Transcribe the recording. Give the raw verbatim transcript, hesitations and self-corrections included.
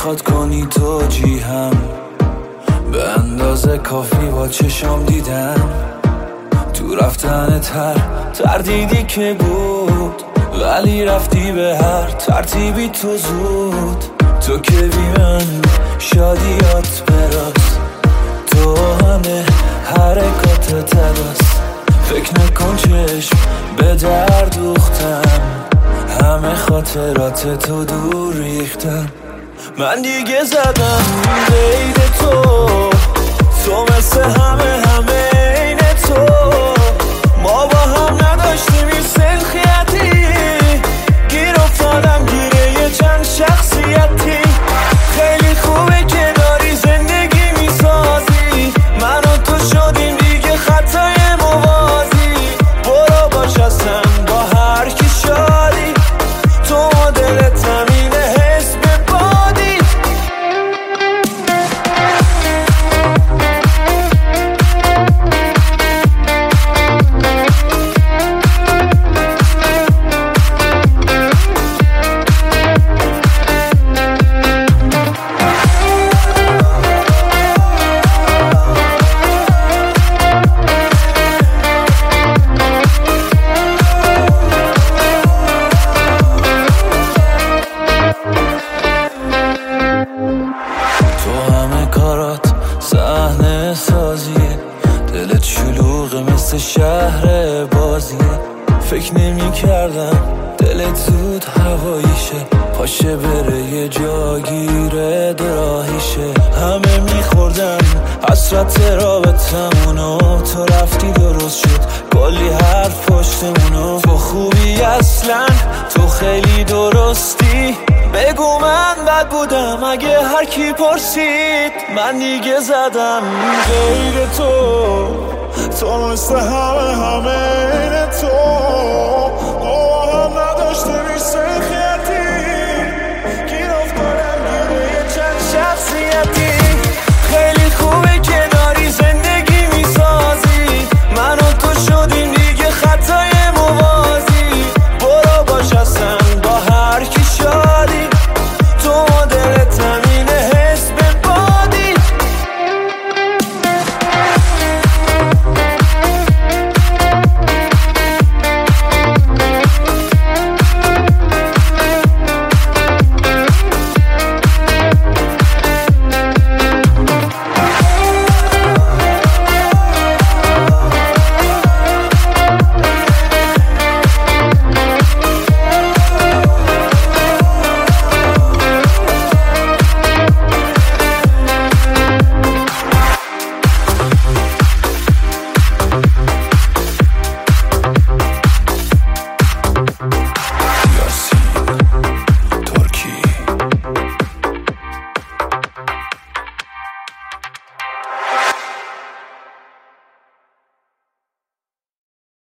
میخواد کنی توجیهم، به اندازه کافی با چشم دیدم. تو رفتن تر تردیدی که بود، ولی رفتی به هر ترتیبی تو زود. تو که بی من شادیات براست، تو همه حرکات تراست. فکر نکن چشم به در دوختم، همه خاطرات تو دور ریختم. من دیگه زدم بین تو، تو مثل همه همه این تو. ما با هم نداشتیم این سلخیتی، گیر افتادم گیره یه چند شخصیتی. خیلی خوبه که داری زندگی میسازی، من و تو شدیم دیگه خطای موازی. برو باش اصلا با هر کی شادی، تو دلت همینه حس به بادی. تو همه کارات صحنه سازیه، دلت شلوغه مثل شهر بازیه. فکر نمی کردم دلت زود هواییشه، پاشه بره یه جا گیره دراهیشه. همه میخوردن حسرت رابطمونو، تو رفتی درست شد کلی حرف پشتمونو. تو خوبی اصلا، تو خیلی درستی، بگو من بد بودم اگه هر کی پرسید. من دیگه زدم غیر تو، تو مثل همه همه این تو.